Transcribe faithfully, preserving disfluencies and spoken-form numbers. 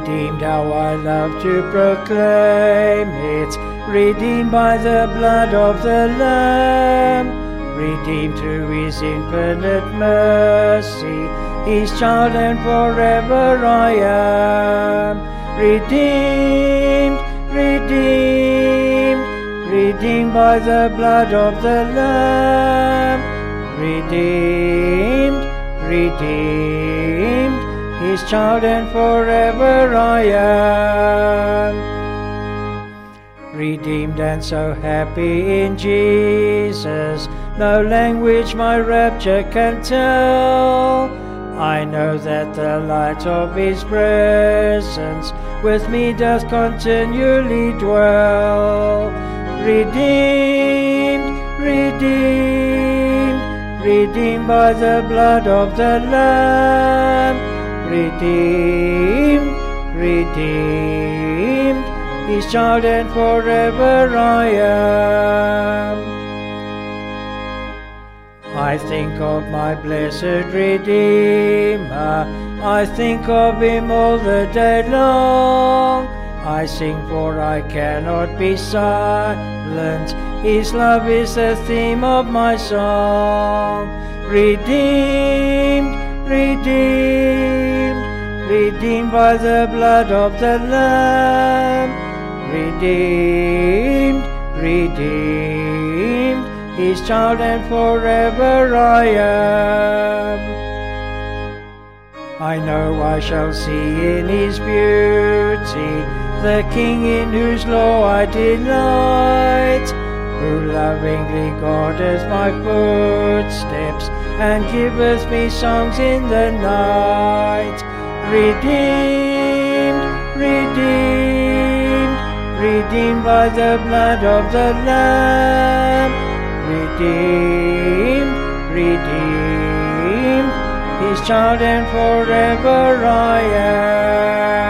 Redeemed, how I love to proclaim it. Redeemed by the blood of the Lamb. Redeemed through His infinite mercy. His child and forever I am. Redeemed, redeemed, redeemed by the blood of the Lamb. Redeemed, redeemed, His child and forever I am. Redeemed and so happy in Jesus, no language my rapture can tell. I know that the light of His presence with me doth continually dwell. Redeemed, redeemed, redeemed by the blood of the Lamb. Redeemed, redeemed, His child and forever I am. I think of my blessed Redeemer, I think of Him all the day long. I sing for I cannot be silent, His love is the theme of my song. Redeemed, redeemed, redeemed by the blood of the Lamb. Redeemed, redeemed, His child and forever I am. I know I shall see in His beauty the King in whose law I delight, who lovingly guardeth my footsteps and giveth me songs in the night. Redeemed, redeemed, redeemed by the blood of the Lamb. Redeemed, redeemed, His child and forever I am.